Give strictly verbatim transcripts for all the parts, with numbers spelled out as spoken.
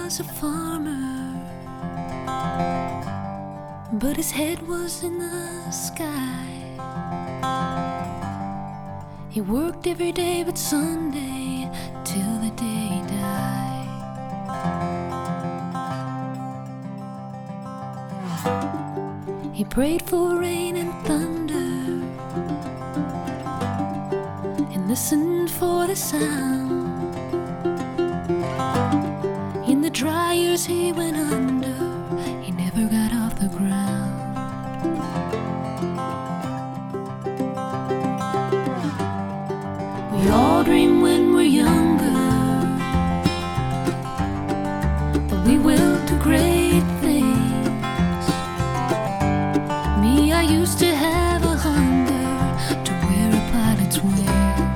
was a farmer, but his head was in the sky. He worked every day but Sunday till the day he died. He prayed for rain and thunder and listened for the sound. In the dry years he went under, he never got off the ground. We all dream when we're younger that we will do great things. Me, I used to have a hunger to wear a pilot's wings.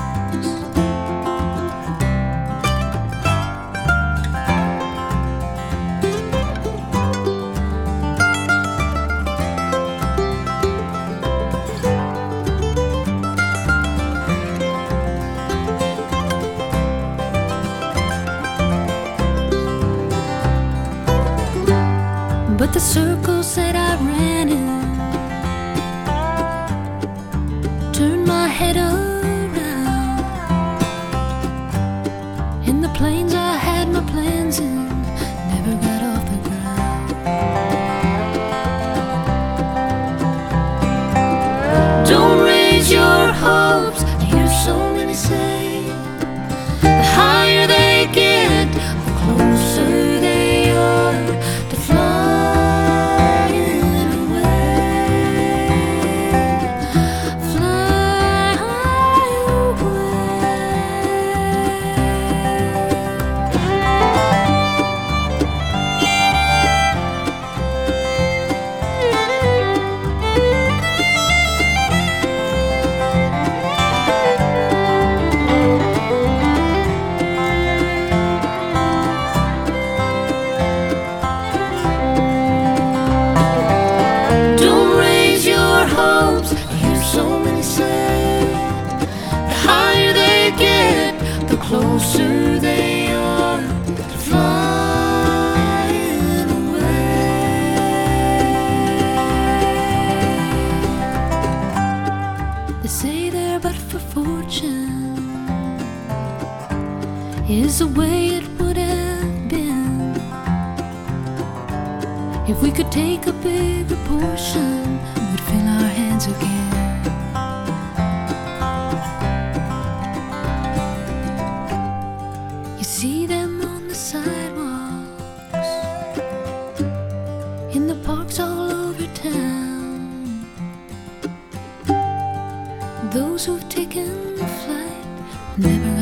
But the circles that I ran in turned my head around. In the plains I had my plans in, never got off the ground. Don't raise your hopes, I hear so many say. The higher they get, the closer they are to fly. Hopes, I hear so many say. The higher they get, the closer they are to flying away. They say they're but for fortune is the way it would have been if we could take a bigger portion. Would fill our hands again. You see them on the sidewalks, in the parks all over town. Those who've taken flight never